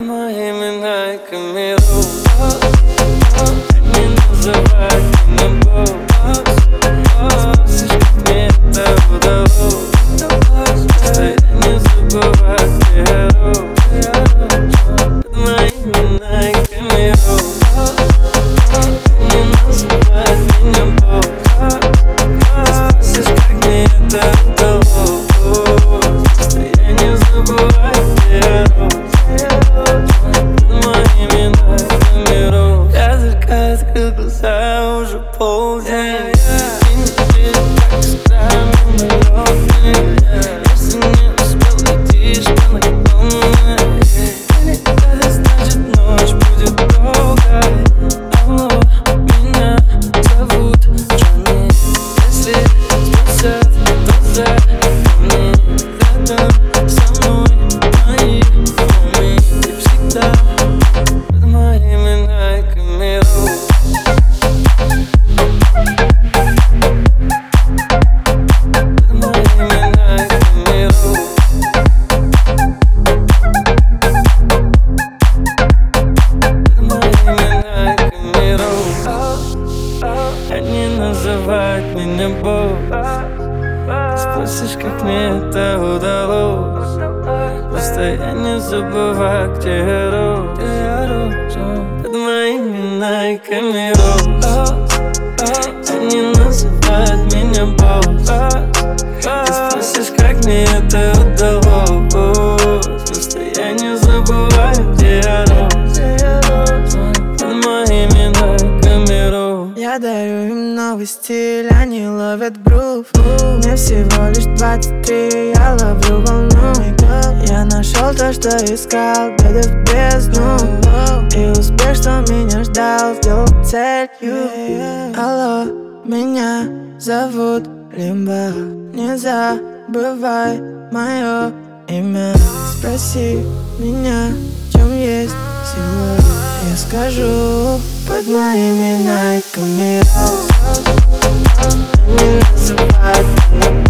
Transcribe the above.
моими найками не называй меня босс. Спросишь, как мне это удалось. Просто я не забываю, где я рос. Под моими найками не называй меня босс. Спросишь, как мне это удалось. Просто я не забываю, где я рос. Открыл глаза, уже полдень. И не верю, как всегда, мимолетный. Если не успел, летишь на наклонной. Это значит, ночь будет долгой. Алло, меня зовут Джонни. Если спросят, то запомни. Рядом со мной мои хоми. Ты всегда под моими найками. Не называть меня босс. Спросишь, как мне это удалось. Просто я не забываю, где я рос. Под моими найками рос. Не называть меня босс. Спросишь, как мне это удалось. Просто я не забываю, где я рос. Под моими найками рос. Я дарю им новый стиль, они ловят грув. Мне всего лишь 23, я ловлю волну. Я нашел то, что искал, глядя в бездну. И успех, что меня ждал, сделал целью. Алло, меня зовут Лимба. Не забывай мое имя. Спроси меня, в чем есть сила. Я скажу, под моими найками не называй меня